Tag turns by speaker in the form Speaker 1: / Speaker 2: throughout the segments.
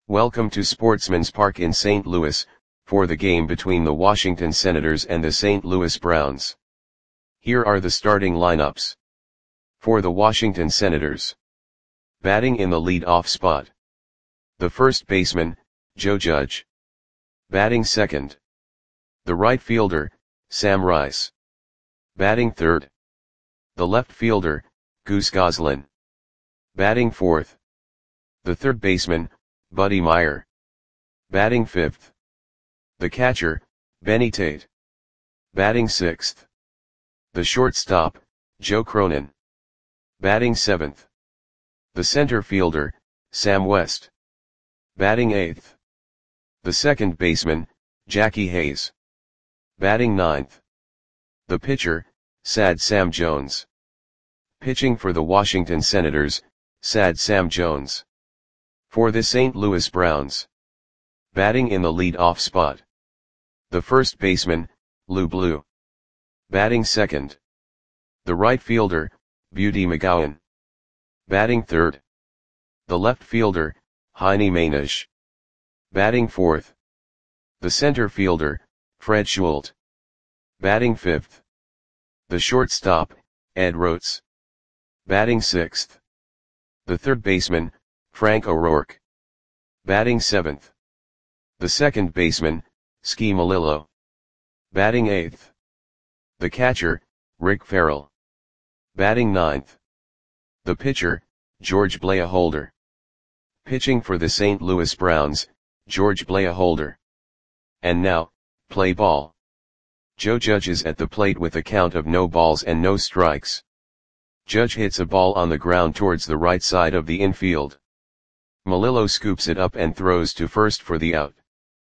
Speaker 1: Welcome to Sportsman's Park in St. Louis, for the game between the Washington Senators and the St. Louis Browns. Here are the starting lineups. For the Washington Senators. Batting in the lead-off spot. The first baseman, Joe Judge. Batting second. The right fielder, Sam Rice. Batting third. The left fielder, Goose Goslin. Batting fourth. The third baseman, Buddy Myer. Batting fifth. The catcher, Benny Tate. Batting sixth. The shortstop, Joe Cronin. Batting seventh. The center fielder, Sam West. Batting eighth. The second baseman, Jackie Hayes. Batting ninth. The pitcher, Sad Sam Jones. Pitching for the Washington Senators, Sad Sam Jones. For the St. Louis Browns. Batting in the lead-off spot. The first baseman, Lou Blue. Batting second. The right fielder, Beauty McGowan. Batting third. The left fielder, Heine Mainish. Batting fourth. The center fielder, Fred Schult. Batting fifth. The shortstop, Ed Rotes. Batting sixth. The third baseman, Frank O'Rourke. Batting seventh. The second baseman, Ski Malillo. Batting eighth. The catcher, Rick Farrell. Batting ninth. The pitcher, George Blaholder. Pitching for the St. Louis Browns, George Blaholder. And now, play ball. Joe Judge is at the plate with a count of no balls and no strikes. Judge hits a ball on the ground towards the right side of the infield. Malillo scoops it up and throws to first for the out.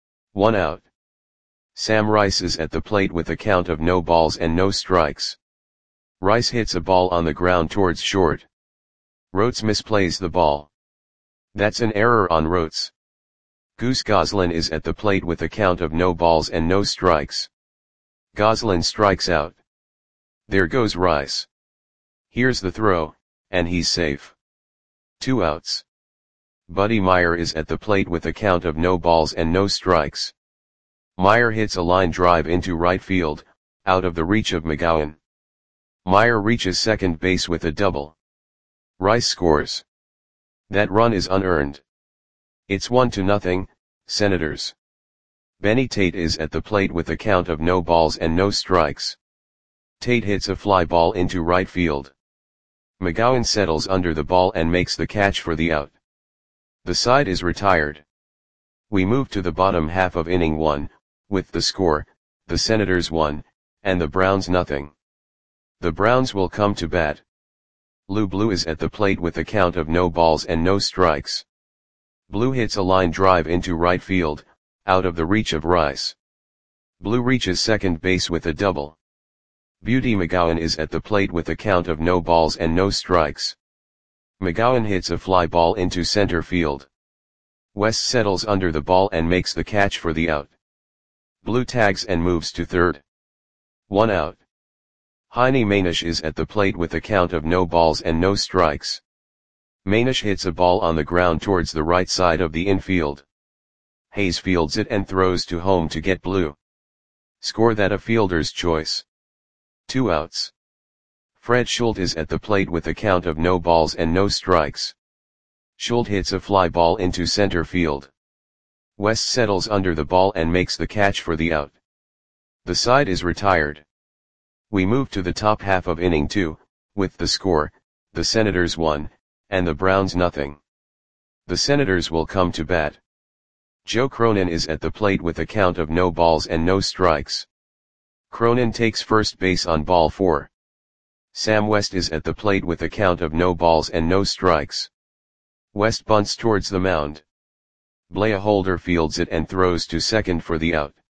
Speaker 1: 1 out. Sam Rice is at the plate with a count of no balls and no strikes. Rice hits a ball on the ground towards short. Rotes misplays the ball. That's an error on Rotes. Goose Goslin is at the plate with a count of no balls and no strikes. Goslin strikes out. There goes Rice. Here's the throw, and he's safe. 2 outs. Buddy Myer is at the plate with a count of no balls and no strikes. Myer hits a line drive into right field, out of the reach of McGowan. Myer reaches second base with a double. Rice scores. That run is unearned. It's 1-0, Senators. Benny Tate is at the plate with a count of no balls and no strikes. Tate hits a fly ball into right field. McGowan settles under the ball and makes the catch for the out. The side is retired. We move to the bottom half of inning 1, with the score, the Senators 1, and the Browns 0. The Browns will come to bat. Lou Blue is at the plate with a count of no balls and no strikes. Blue hits a line drive into right field, out of the reach of Rice. Blue reaches second base with a double. Beauty McGowan is at the plate with a count of no balls and no strikes. McGowan hits a fly ball into center field. West settles under the ball and makes the catch for the out. Blue tags and moves to third. 1 out. Heine Mainish is at the plate with a count of no balls and no strikes. Mainish hits a ball on the ground towards the right side of the infield. Hayes fields it and throws to home to get Blue. Score that a fielder's choice. 2 outs. Fred Schult is at the plate with a count of no balls and no strikes. Schult hits a fly ball into center field. West settles under the ball and makes the catch for the out. The side is retired. We move to the top half of inning 2, with the score, the Senators 1, and the Browns 0. The Senators will come to bat. Joe Cronin is at the plate with a count of no balls and no strikes. Cronin takes first base on ball 4. Sam West is at the plate with a count of no balls and no strikes. West bunts towards the mound. Blaholder fields it and throws to second for the out.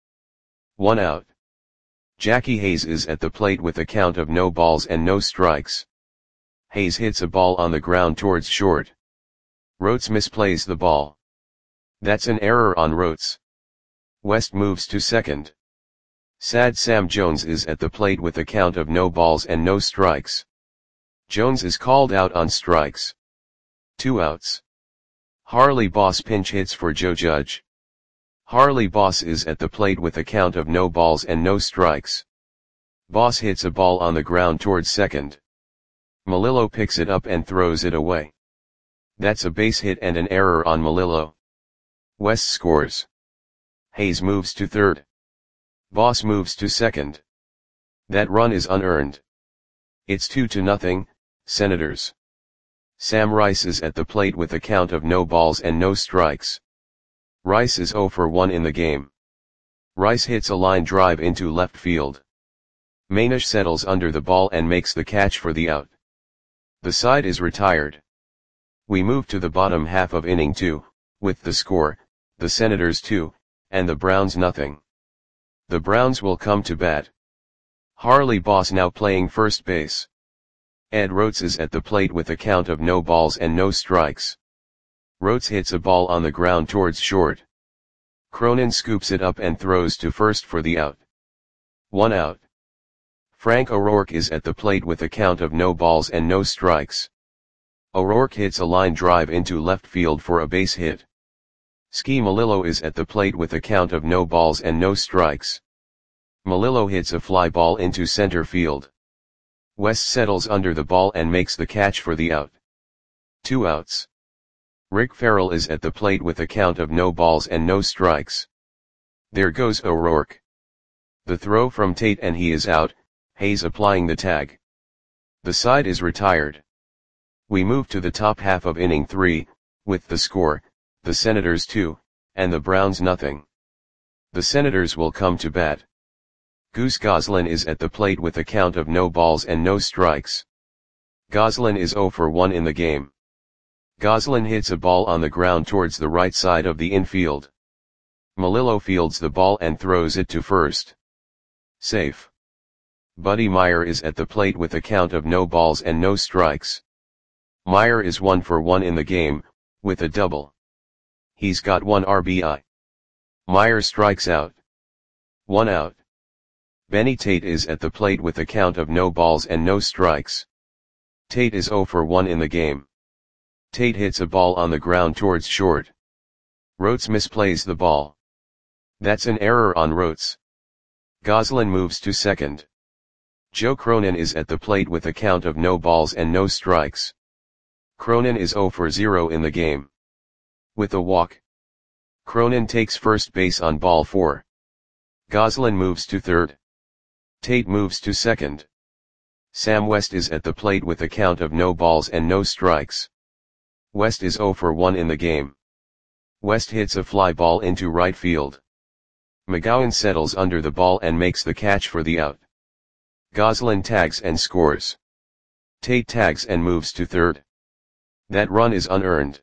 Speaker 1: 1 out. Jackie Hayes is at the plate with a count of no balls and no strikes. Hayes hits a ball on the ground towards short. Rotes misplays the ball. That's an error on Rotes. West moves to second. Sad Sam Jones is at the plate with a count of no balls and no strikes. Jones is called out on strikes. 2 outs. Harley Boss pinch hits for Joe Judge. Harley Boss is at the plate with a count of no balls and no strikes. Boss hits a ball on the ground towards second. Melillo picks it up and throws it away. That's a base hit and an error on Melillo. West scores. Hayes moves to third. Boss moves to second. That run is unearned. It's 2-0, Senators. Sam Rice is at the plate with a count of no balls and no strikes. Rice is 0 for 1 in the game. Rice hits a line drive into left field. Manish settles under the ball and makes the catch for the out. The side is retired. We move to the bottom half of inning 2, with the score, the Senators 2, and the Browns nothing. The Browns will come to bat. Harley Boss now playing first base. Ed Rotes is at the plate with a count of no balls and no strikes. Rotes hits a ball on the ground towards short. Cronin scoops it up and throws to first for the out. 1 out. Frank O'Rourke is at the plate with a count of no balls and no strikes. O'Rourke hits a line drive into left field for a base hit. Ski Melillo is at the plate with a count of no balls and no strikes. Melillo hits a fly ball into center field. West settles under the ball and makes the catch for the out. 2 outs. Rick Farrell is at the plate with a count of no balls and no strikes. There goes O'Rourke. The throw from Tate and he is out, Hayes applying the tag. The side is retired. We move to the top half of inning 3, with the score, the Senators 2, and the Browns nothing. The Senators will come to bat. Goose Goslin is at the plate with a count of no balls and no strikes. Goslin is 0 for 1 in the game. Goslin hits a ball on the ground towards the right side of the infield. Melillo fields the ball and throws it to first. Safe. Buddy Meyer is at the plate with a count of no balls and no strikes. Meyer is 1 for 1 in the game, with a double. He's got 1 RBI. Meyer strikes out. 1 out. Benny Tate is at the plate with a count of no balls and no strikes. Tate is 0 for 1 in the game. Tate hits a ball on the ground towards short. Rotes misplays the ball. That's an error on Rotes. Goslin moves to second. Joe Cronin is at the plate with a count of no balls and no strikes. Cronin is 0 for 0 in the game. With a walk. Cronin takes first base on ball 4. Goslin moves to third. Tate moves to second. Sam West is at the plate with a count of no balls and no strikes. West is 0 for 1 in the game. West hits a fly ball into right field. McGowan settles under the ball and makes the catch for the out. Goslin tags and scores. Tate tags and moves to third. That run is unearned.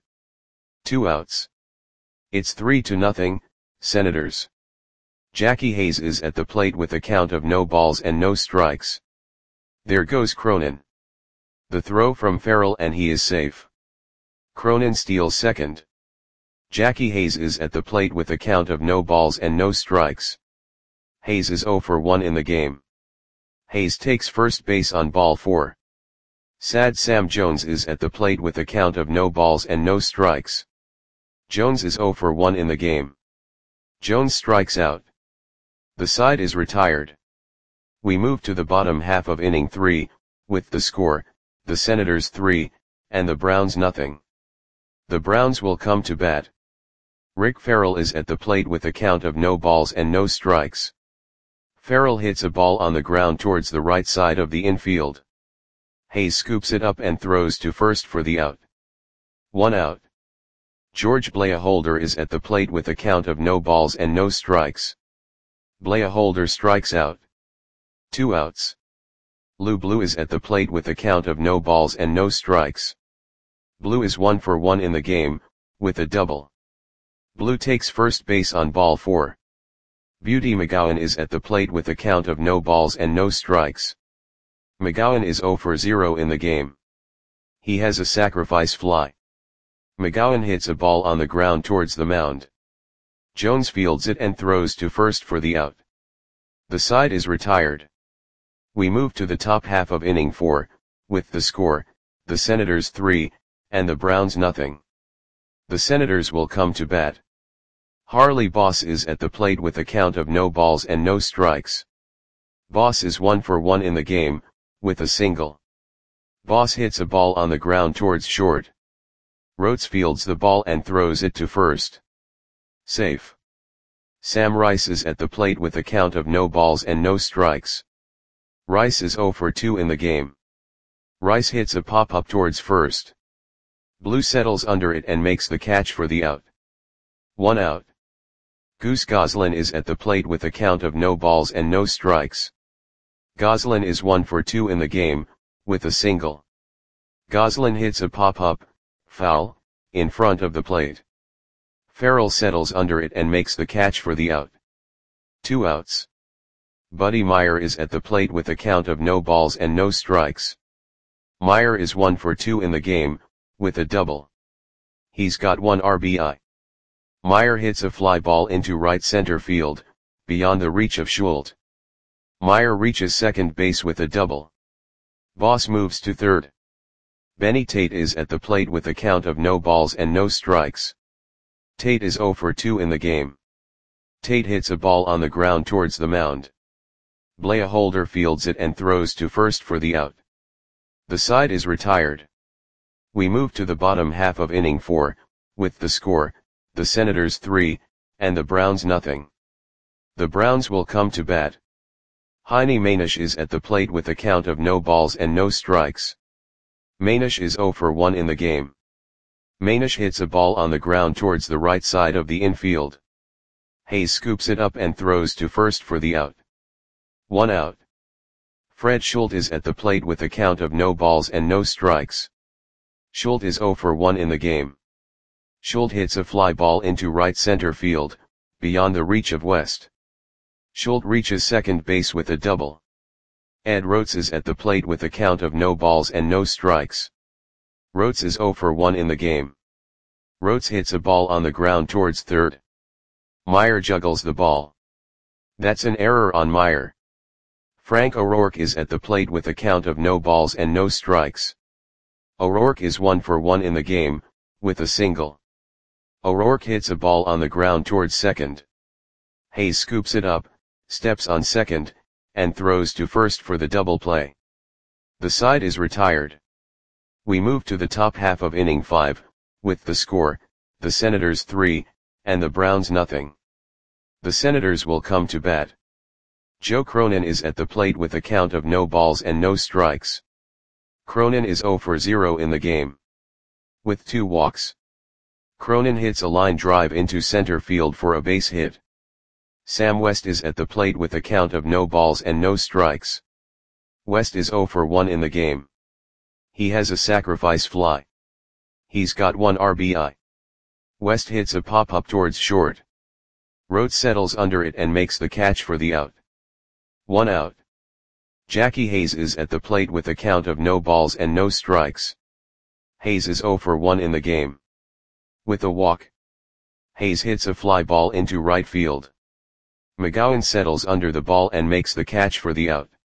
Speaker 1: 2 outs. It's 3-0, Senators. Jackie Hayes is at the plate with a count of no balls and no strikes. There goes Cronin. The throw from Farrell and he is safe. Cronin steals second. Jackie Hayes is at the plate with a count of no balls and no strikes. Hayes is 0 for 1 in the game. Hayes takes first base on ball 4. Sad Sam Jones is at the plate with a count of no balls and no strikes. Jones is 0 for 1 in the game. Jones strikes out. The side is retired. We move to the bottom half of inning 3, with the score, the Senators 3, and the Browns nothing. The Browns will come to bat. Rick Farrell is at the plate with a count of no balls and no strikes. Farrell hits a ball on the ground towards the right side of the infield. Hayes scoops it up and throws to first for the out. 1 out. George Blaholder is at the plate with a count of no balls and no strikes. Blaholder strikes out. 2 outs. Lou Blue is at the plate with a count of no balls and no strikes. Blue is 1 for 1 in the game, with a double. Blue takes first base on ball 4. Beauty McGowan is at the plate with a count of no balls and no strikes. McGowan is 0 for 0 in the game. He has a sacrifice fly. McGowan hits a ball on the ground towards the mound. Jones fields it and throws to first for the out. The side is retired. We move to the top half of inning 4, with the score, the Senators 3, and the Browns nothing. The Senators will come to bat. Harley Boss is at the plate with a count of no balls and no strikes. Boss is 1 for 1 in the game, with a single. Boss hits a ball on the ground towards short. Rhodes fields the ball and throws it to first. Safe. Sam Rice is at the plate with a count of no balls and no strikes. Rice is 0 for 2 in the game. Rice hits a pop-up towards first. Blue settles under it and makes the catch for the out. 1 out. Goose Goslin is at the plate with a count of no balls and no strikes. Goslin is 1 for 2 in the game, with a single. Goslin hits a pop-up, foul, in front of the plate. Farrell settles under it and makes the catch for the out. 2 outs. Buddy Meyer is at the plate with a count of no balls and no strikes. Meyer is 1 for 2 in the game, with a double. He's got 1 RBI. Meyer hits a fly ball into right center field, beyond the reach of Schultz. Meyer reaches second base with a double. Boss moves to third. Benny Tate is at the plate with a count of no balls and no strikes. Tate is 0 for 2 in the game. Tate hits a ball on the ground towards the mound. Blair Holder fields it and throws to first for the out. The side is retired. We move to the bottom half of inning 4, with the score, the Senators 3, and the Browns nothing. The Browns will come to bat. Heine Manish is at the plate with a count of no balls and no strikes. Manish is 0 for 1 in the game. Manish hits a ball on the ground towards the right side of the infield. Hayes scoops it up and throws to first for the out. 1 out. Fred Schultz is at the plate with a count of no balls and no strikes. Schultz is 0 for 1 in the game. Schultz hits a fly ball into right center field, beyond the reach of West. Schultz reaches second base with a double. Ed Rhodes is at the plate with a count of no balls and no strikes. Rhodes is 0 for 1 in the game. Rhodes hits a ball on the ground towards third. Meyer juggles the ball. That's an error on Meyer. Frank O'Rourke is at the plate with a count of no balls and no strikes. O'Rourke is 1 for 1 in the game, with a single. O'Rourke hits a ball on the ground towards second. Hayes scoops it up, steps on second, and throws to first for the double play. The side is retired. We move to the top half of inning 5, with the score, the Senators 3, and the Browns nothing. The Senators will come to bat. Joe Cronin is at the plate with a count of no balls and no strikes. Cronin is 0 for 0 in the game. With 2 walks. Cronin hits a line drive into center field for a base hit. Sam West is at the plate with a count of no balls and no strikes. West is 0 for 1 in the game. He has a sacrifice fly. He's got 1 RBI. West hits a pop-up towards short. Rhodes settles under it and makes the catch for the out. 1 out. Jackie Hayes is at the plate with a count of no balls and no strikes. Hayes is 0 for 1 in the game. With a walk. Hayes hits a fly ball into right field. McGowan settles under the ball and makes the catch for the out.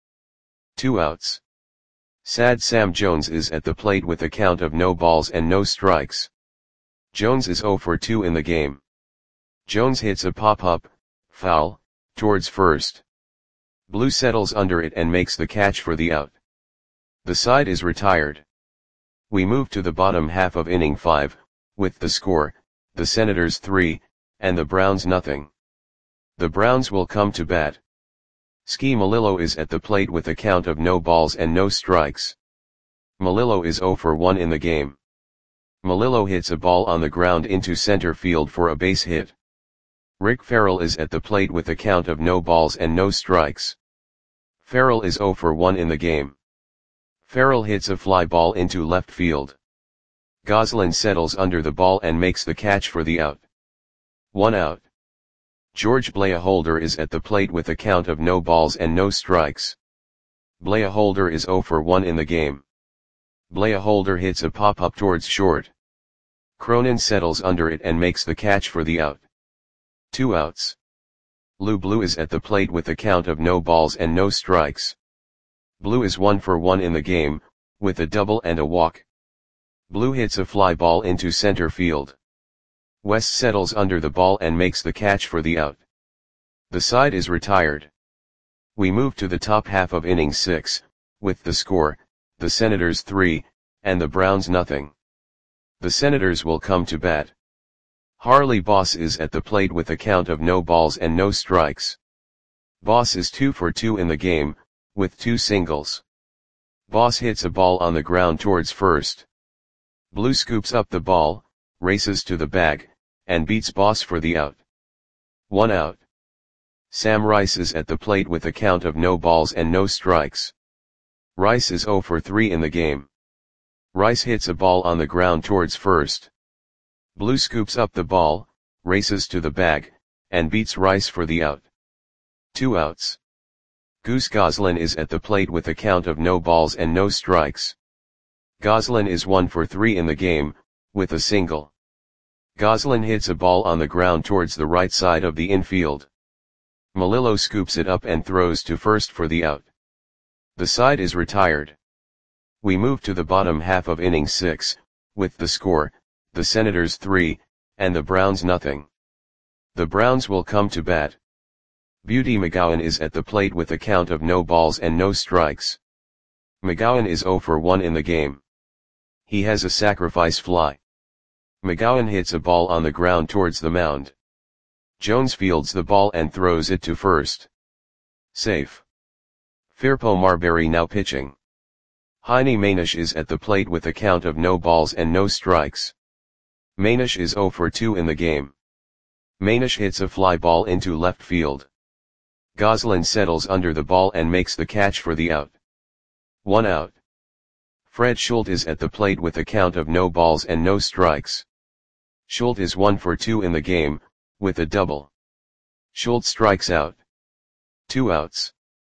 Speaker 1: 2 outs. Sad Sam Jones is at the plate with a count of no balls and no strikes. Jones is 0 for 2 in the game. Jones hits a pop-up, foul, towards first. Blue settles under it and makes the catch for the out. The side is retired. We move to the bottom half of inning 5, with the score, the Senators 3, and the Browns nothing. The Browns will come to bat. Ski Melillo is at the plate with a count of no balls and no strikes. Melillo is 0 for 1 in the game. Melillo hits a ball on the ground into center field for a base hit. Rick Farrell is at the plate with a count of no balls and no strikes. Farrell is 0 for 1 in the game. Farrell hits a fly ball into left field. Goslin settles under the ball and makes the catch for the out. 1 out. George Blaholder is at the plate with a count of no balls and no strikes. Blaholder is 0 for 1 in the game. Blaholder hits a pop-up towards short. Cronin settles under it and makes the catch for the out. 2 outs. Lou Blue is at the plate with a count of no balls and no strikes. Blue is 1 for 1 in the game, with a double and a walk. Blue hits a fly ball into center field. West settles under the ball and makes the catch for the out. The side is retired. We move to the top half of inning 6, with the score, the Senators 3, and the Browns nothing. The Senators will come to bat. Harley Boss is at the plate with a count of no balls and no strikes. Boss is 2 for 2 in the game, with 2 singles. Boss hits a ball on the ground towards first. Blue scoops up the ball, races to the bag, and beats Boss for the out. 1 out. Sam Rice is at the plate with a count of no balls and no strikes. Rice is 0 for 3 in the game. Rice hits a ball on the ground towards first. Blue scoops up the ball, races to the bag, and beats Rice for the out. 2 outs. Goose Goslin is at the plate with a count of no balls and no strikes. Goslin is 1 for 3 in the game, with a single. Goslin hits a ball on the ground towards the right side of the infield. Melillo scoops it up and throws to first for the out. The side is retired. We move to the bottom half of inning 6, with the score, the Senators 3, and the Browns nothing. The Browns will come to bat. Beauty McGowan is at the plate with a count of no balls and no strikes. McGowan is 0 for 1 in the game. He has a sacrifice fly. McGowan hits a ball on the ground towards the mound. Jones fields the ball and throws it to first. Safe. Firpo Marbury now pitching. Heine Manish is at the plate with a count of no balls and no strikes. Manish is 0 for 2 in the game. Manish hits a fly ball into left field. Goslin settles under the ball and makes the catch for the out. 1 out. Fred Schultz is at the plate with a count of no balls and no strikes. Schultz is 1 for 2 in the game, with a double. Schultz strikes out. 2 outs.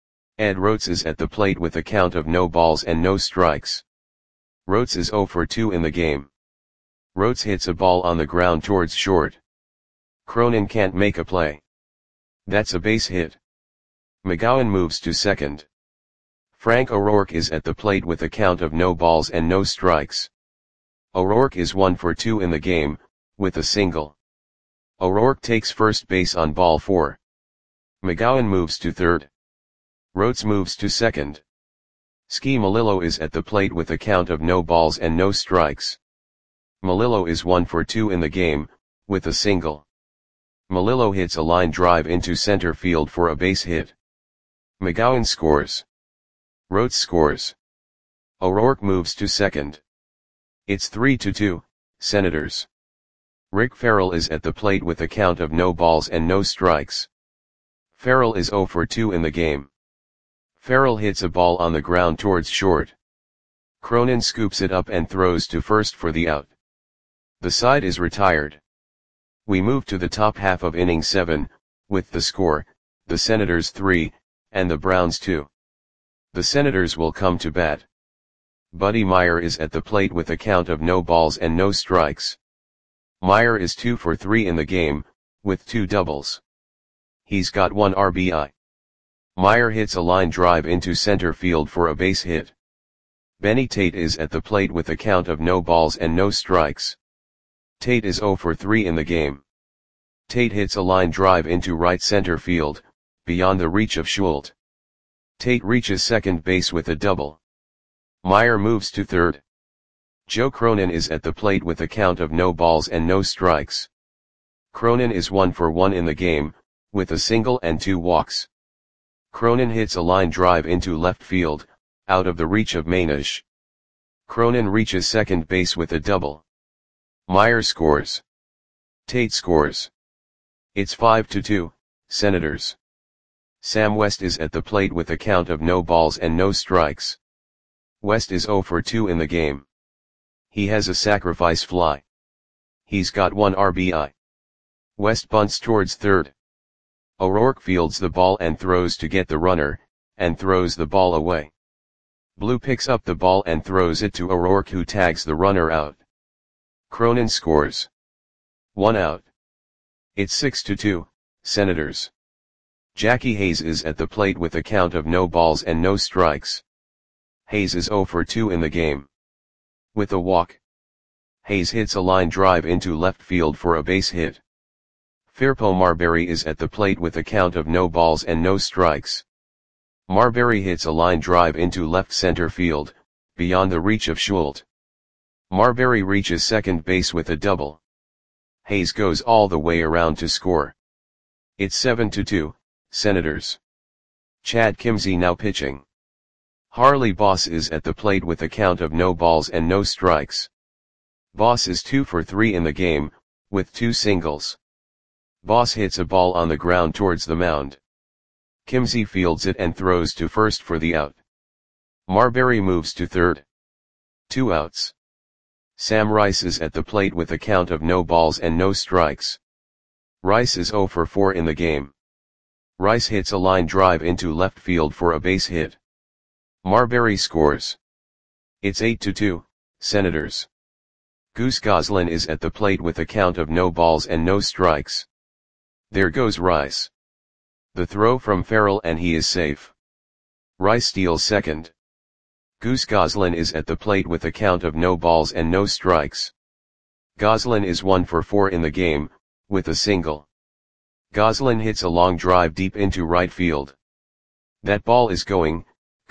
Speaker 1: Ed Rotes is at the plate with a count of no balls and no strikes. Rotes is 0 for 2 in the game. Rotes hits a ball on the ground towards short. Cronin can't make a play. That's a base hit. McGowan moves to second. Frank O'Rourke is at the plate with a count of no balls and no strikes. O'Rourke is 1 for 2 in the game, with a single. O'Rourke takes first base on ball 4. McGowan moves to third. Rotes moves to second. Ski Melillo is at the plate with a count of no balls and no strikes. Melillo is 1 for 2 in the game, with a single. Melillo hits a line drive into center field for a base hit. McGowan scores. Rotes scores. O'Rourke moves to second. It's 3-2, Senators. Rick Farrell is at the plate with a count of no balls and no strikes. Farrell is 0 for 2 in the game. Farrell hits a ball on the ground towards short. Cronin scoops it up and throws to first for the out. The side is retired. We move to the top half of inning 7, with the score, the Senators 3, and the Browns 2. The Senators will come to bat. Buddy Meyer is at the plate with a count of no balls and no strikes. Meyer is 2 for 3 in the game, with 2 doubles. He's got 1 RBI. Meyer hits a line drive into center field for a base hit. Benny Tate is at the plate with a count of no balls and no strikes. Tate is 0 for 3 in the game. Tate hits a line drive into right center field, beyond the reach of Schultz. Tate reaches second base with a double. Meyer moves to third. Joe Cronin is at the plate with a count of no balls and no strikes. Cronin is 1 for 1 in the game, with a single and 2 walks. Cronin hits a line drive into left field, out of the reach of Manish. Cronin reaches second base with a double. Meyer scores. Tate scores. It's 5-2, Senators. Sam West is at the plate with a count of no balls and no strikes. West is 0 for 2 in the game. He has a sacrifice fly. He's got 1 RBI. West bunts towards third. O'Rourke fields the ball and throws to get the runner, and throws the ball away. Blue picks up the ball and throws it to O'Rourke, who tags the runner out. Cronin scores. 1 out. It's 6-2, Senators. Jackie Hayes is at the plate with a count of no balls and no strikes. Hayes is 0 for 2 in the game. With a walk. Hayes hits a line drive into left field for a base hit. Firpo Marbury is at the plate with a count of no balls and no strikes. Marbury hits a line drive into left center field, beyond the reach of Schultz. Marbury reaches second base with a double. Hayes goes all the way around to score. It's 7-2, Senators. Chad Kimzey now pitching. Harley Boss is at the plate with a count of no balls and no strikes. Boss is 2 for 3 in the game, with 2 singles. Boss hits a ball on the ground towards the mound. Kimzey fields it and throws to first for the out. Marbury moves to third. 2 outs. Sam Rice is at the plate with a count of no balls and no strikes. Rice is 0 for 4 in the game. Rice hits a line drive into left field for a base hit. Marbury scores. It's 8-2, Senators. Goose Goslin is at the plate with a count of no balls and no strikes. There goes Rice. The throw from Farrell and he is safe. Rice steals second. Goose Goslin is at the plate with a count of no balls and no strikes. Goslin is 1 for 4 in the game, with a single. Goslin hits a long drive deep into right field. That ball is gone.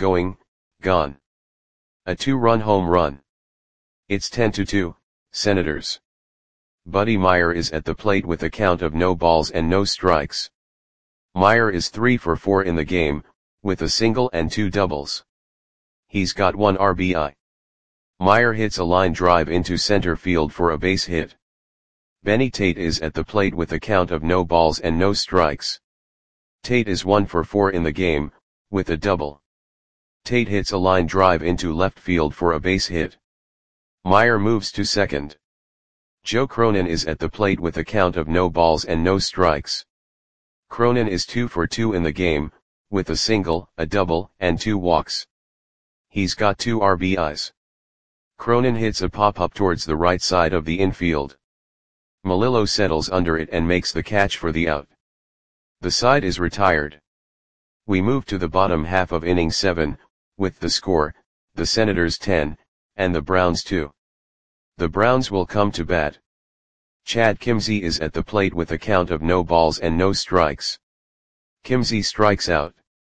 Speaker 1: A 2-run home run. It's 10-2, Senators. Buddy Meyer is at the plate with a count of no balls and no strikes. Meyer is 3 for 4 in the game, with a single and 2 doubles. He's got 1 RBI. Meyer hits a line drive into center field for a base hit. Benny Tate is at the plate with a count of no balls and no strikes. Tate is 1 for 4 in the game, with a double. Tate hits a line drive into left field for a base hit. Meyer moves to second. Joe Cronin is at the plate with a count of no balls and no strikes. Cronin is 2 for 2 in the game, with a single, a double, and 2 walks. He's got 2 RBIs. Cronin hits a pop-up towards the right side of the infield. Melillo settles under it and makes the catch for the out. The side is retired. We move to the bottom half of inning 7, with the score, the Senators 10, and the Browns 2. The Browns will come to bat. Chad Kimzey is at the plate with a count of no balls and no strikes. Kimzey strikes out.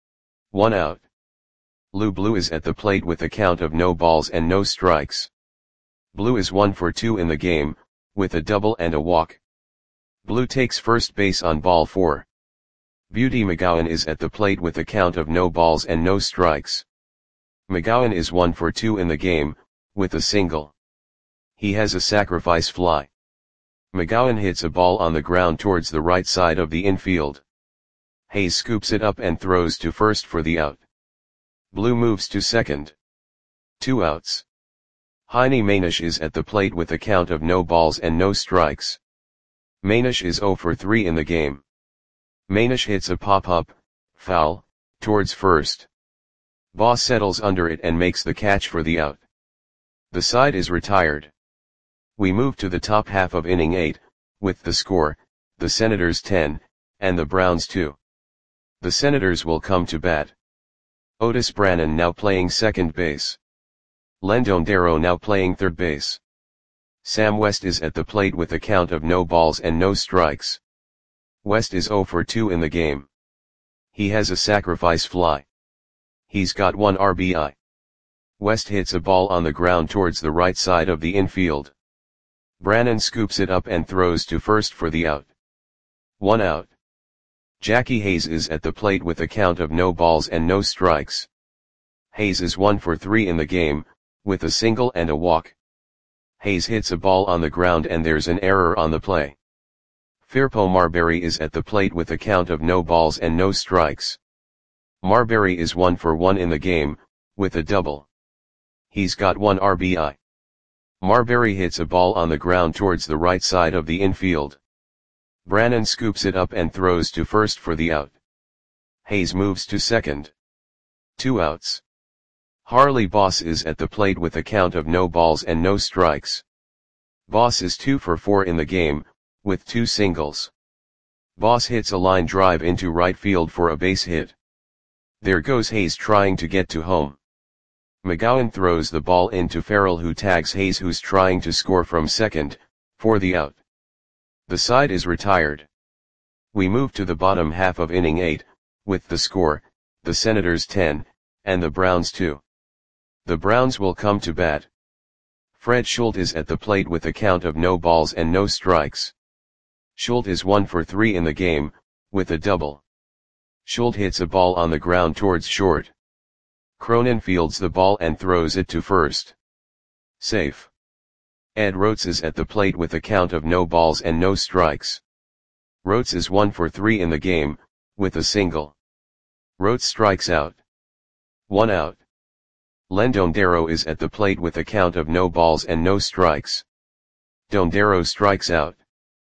Speaker 1: 1 out. Lou Blue is at the plate with a count of no balls and no strikes. Blue is 1 for 2 in the game, with a double and a walk. Blue takes first base on ball 4. Beauty McGowan is at the plate with a count of no balls and no strikes. McGowan is 1 for 2 in the game, with a single. He has a sacrifice fly. McGowan hits a ball on the ground towards the right side of the infield. Hayes scoops it up and throws to first for the out. Blue moves to second. 2 outs. Heine Manish is at the plate with a count of no balls and no strikes. Manish is 0 for 3 in the game. Manish hits a pop-up, foul, towards first. Boss settles under it and makes the catch for the out. The side is retired. We move to the top half of inning 8, with the score, the Senators 10, and the Browns 2. The Senators will come to bat. Otis Brannan now playing second base. Lendon Darrow now playing third base. Sam West is at the plate with a count of no balls and no strikes. West is 0 for 2 in the game. He has a sacrifice fly. He's got 1 RBI. West hits a ball on the ground towards the right side of the infield. Brannan scoops it up and throws to first for the out. 1 out. Jackie Hayes is at the plate with a count of no balls and no strikes. Hayes is 1 for 3 in the game, with a single and a walk. Hayes hits a ball on the ground and there's an error on the play. Firpo Marbury is at the plate with a count of no balls and no strikes. Marbury is 1 for 1 in the game, with a double. He's got 1 RBI. Marbury hits a ball on the ground towards the right side of the infield. Brannan scoops it up and throws to first for the out. Hayes moves to second. 2 outs. Harley Boss is at the plate with a count of no balls and no strikes. Boss is 2 for 4 in the game, with 2 singles. Boss hits a line drive into right field for a base hit. There goes Hayes trying to get to home. McGowan throws the ball into Farrell, who tags Hayes, who's trying to score from second, for the out. The side is retired. We move to the bottom half of inning 8, with the score, the Senators 10, and the Browns 2. The Browns will come to bat. Fred Schultz is at the plate with a count of no balls and no strikes. Schultz is 1 for 3 in the game, with a double. Schultz hits a ball on the ground towards short. Cronin fields the ball and throws it to first. Safe. Ed Rotes is at the plate with a count of no balls and no strikes. Rotes is 1 for 3 in the game, with a single. Rotes strikes out. 1 out. Len Dondero is at the plate with a count of no balls and no strikes. Dondero strikes out.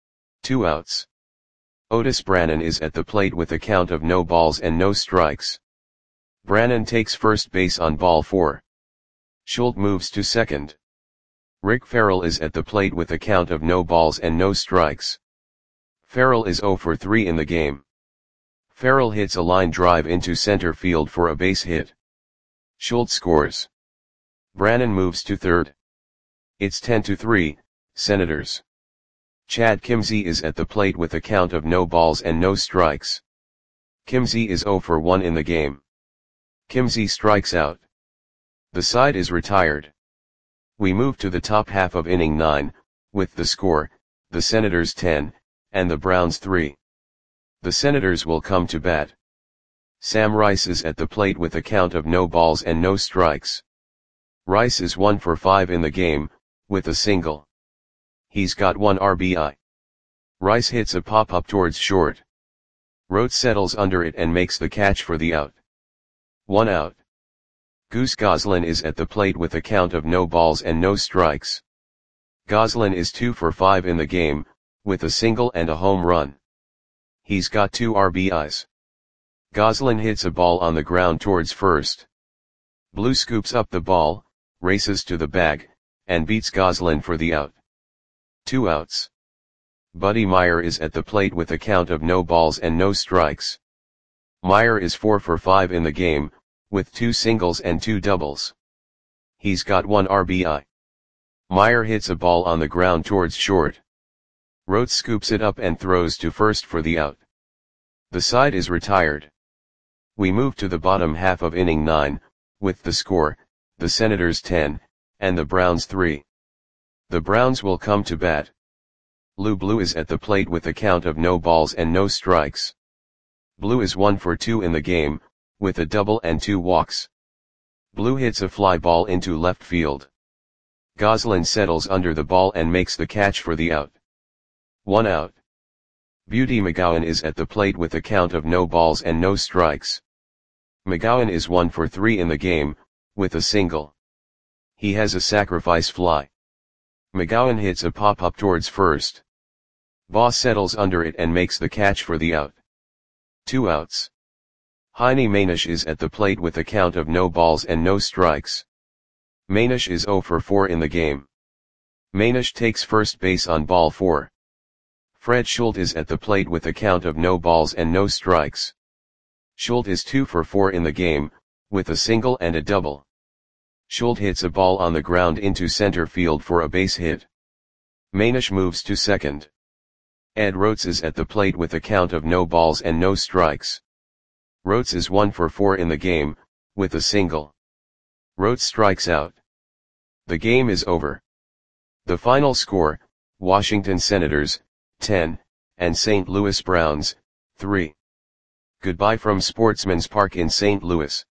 Speaker 1: 2 outs. Otis Brannan is at the plate with a count of no balls and no strikes. Brannan takes first base on ball 4. Schultz moves to second. Rick Farrell is at the plate with a count of no balls and no strikes. Farrell is 0 for 3 in the game. Farrell hits a line drive into center field for a base hit. Schultz scores. Brannan moves to third. It's 10-3, Senators. Chad Kimzey is at the plate with a count of no balls and no strikes. Kimzey is 0 for 1 in the game. Kimzey strikes out. The side is retired. We move to the top half of inning 9, with the score, the Senators 10, and the Browns 3. The Senators will come to bat. Sam Rice is at the plate with a count of no balls and no strikes. Rice is 1 for 5 in the game, with a single. He's got 1 RBI. Rice hits a pop-up towards short. Rotes settles under it and makes the catch for the out. 1 out. Goose Goslin is at the plate with a count of no balls and no strikes. Goslin is 2 for 5 in the game, with a single and a home run. He's got 2 RBIs. Goslin hits a ball on the ground towards first. Blue scoops up the ball, races to the bag, and beats Goslin for the out. 2 outs. Buddy Meyer is at the plate with a count of no balls and no strikes. Meyer is 4 for 5 in the game, with 2 singles and 2 doubles. He's got 1 RBI. Meyer hits a ball on the ground towards short. Rotes scoops it up and throws to first for the out. The side is retired. We move to the bottom half of inning 9, with the score, the Senators 10, and the Browns 3. The Browns will come to bat. Lou Blue is at the plate with a count of no balls and no strikes. Blue is 1 for 2 in the game, with a double and 2 walks. Blue hits a fly ball into left field. Goslin settles under the ball and makes the catch for the out. 1 out. Beauty McGowan is at the plate with a count of no balls and no strikes. McGowan is 1 for 3 in the game, with a single. He has a sacrifice fly. McGowan hits a pop-up towards first. Boss settles under it and makes the catch for the out. 2 outs. Heine Manish is at the plate with a count of no balls and no strikes. Manish is 0 for 4 in the game. Manish takes first base on ball 4. Fred Schultz is at the plate with a count of no balls and no strikes. Schultz is 2 for 4 in the game, with a single and a double. Schultz hits a ball on the ground into center field for a base hit. Manish moves to second. Ed Rotes is at the plate with a count of no balls and no strikes. Rotes is 1 for 4 in the game, with a single. Rotes strikes out. The game is over. The final score, Washington Senators, 10, and St. Louis Browns, 3. Goodbye from Sportsman's Park in St. Louis.